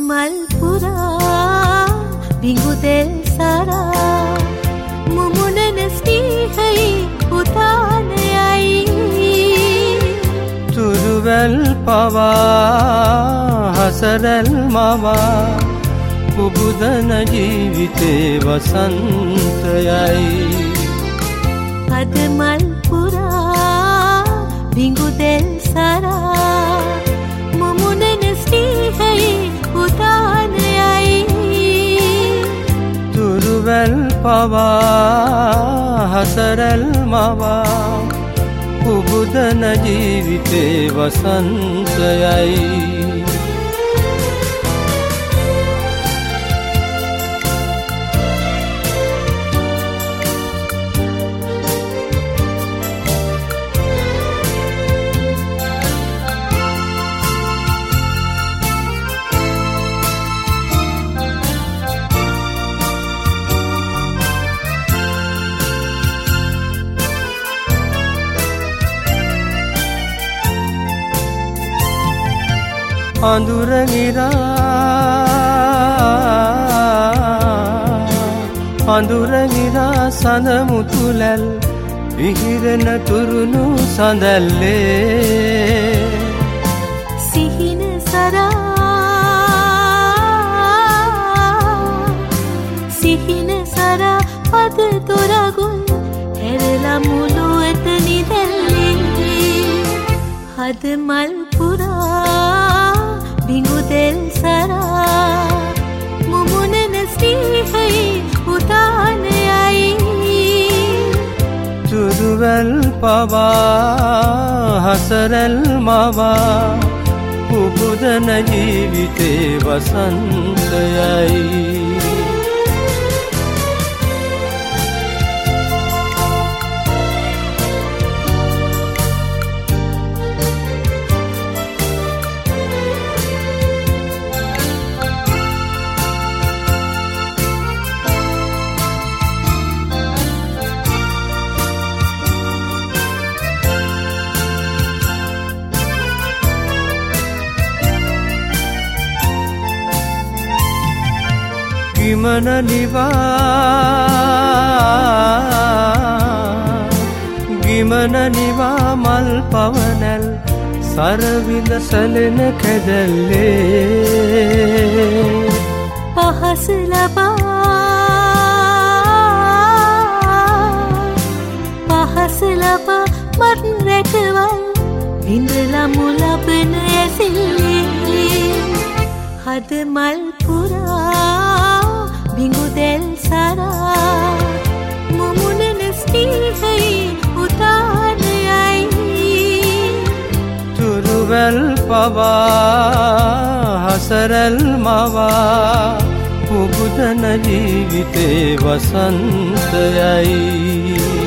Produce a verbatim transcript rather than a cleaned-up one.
මල් පුරා බිඟුතෙල් සරා මුමුණන ස්නේහයි උතානයයි තුරුවැල් පවා හසරැල් මවා පුබුදන ජීවිතේ වසන්තයයි අද මල් පුරා බිඟුතෙල් සරා මුමුණන ස්නේහයි උතානයයි තුරුවැල් පවා හසරැල් මවා පුබුදන ජීවිතේ වසන්තයයි අඳුරගිරා අඳුරගිරා සඳ මුතුලැල් විහිරෙන තුරුණු සඳල්ලේ සිහින සරා සිහින සරා පද තොරගුල් හැරලා මුළු එතනි දැල්ලේ හද මල් පුරා බිඟුතෙල් සරා මුමුණන ස්නේහයි උතානයයි තුරුවැල් පවා හසරැල් මවා පුබුදන ජීවිතේ වසන්තයයි ගිමන නිවා ගිමන නිවා මල් පවනැල් සරවිඳ සැලෙන කැදැල්ලේ පහස ලබා පහස ලබා මත් රැකවල් විඳලා මුලබන ඇසිල්ලේ හද මල් පුරා බිඟුතෙල් සරා මුමුණන ස්නේහයි උතානයයි තුරුවැල් පවා හසරැල් මවා පුබුදන ජීවිතේ වසන්තයයි